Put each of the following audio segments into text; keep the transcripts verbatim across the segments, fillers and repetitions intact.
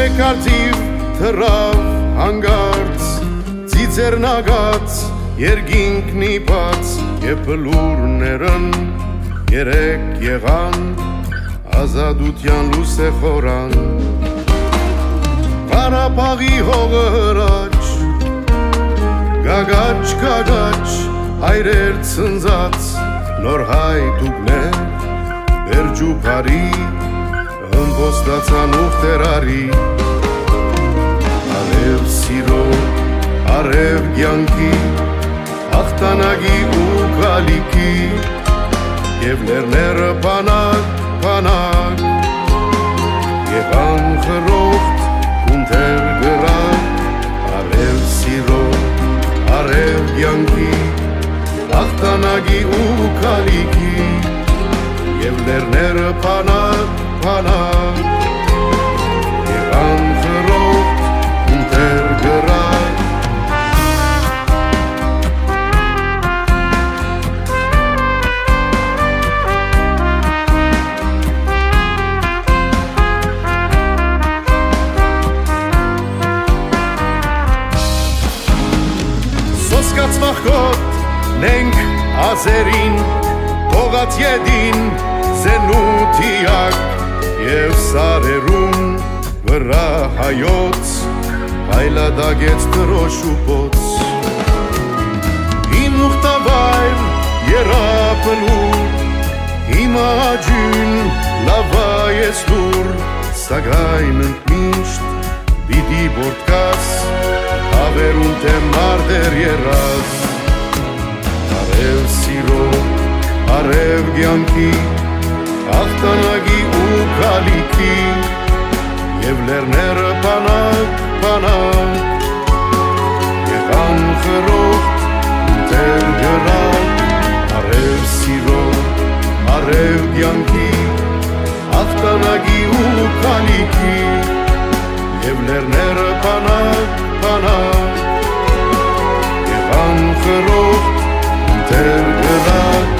մեկ արդիվ թռավ հանգարց, ծիծեռնագած երկինք նիպած, և բլուրներն երեք եղան, ազատության լույսը խորան։ Ղարաբաղի հողը հրաչ, գագաչ, գագաչ, հայրեր ցնծած, նոր հայդուկներ, բերջուփարի, հմբոստացան ուխտերարի, արև սիրո, արև կյանքի, հաղթանակի ու գալիքի, և լեռները բանակ, բանակ, եղան խրոխտ, կունթեր գրակ, արև սիրո, արև կյանքի, հաղթանակի ու գալիքի, և լեռները բանակ, բանակ, եղան խրոխտ, կունթեր գրակ։ Սոսկացվախկոտ նենք ազերին, հողած ետին զենութիակ, և սարերում վրա հայոց, հայլադագեց տրոշուպոց։ Իմ ուխտավայր երապլուր, իմ աջուն լավայես լուր, սագայն ընկմիշտ բիդի բորդկաս, ավերուն թե մարդեր երազ, արև սիրո, արև կյանքի, հաղթանակի ու գալիքի, և լեռները բանակ, բանակ, եղան խրոխտ, կունթեր գրակ, արև սիրո, արև կյանքի, հաղթանակի ու գալիքի, և լեռները բանակ, բանակ, եղան խրոխտ, կունթեր գրակ։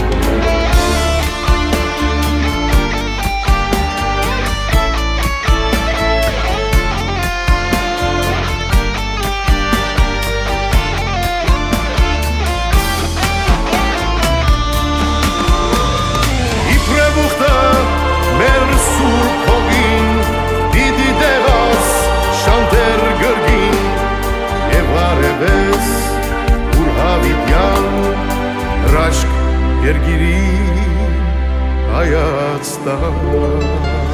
Երգիրի հայացտան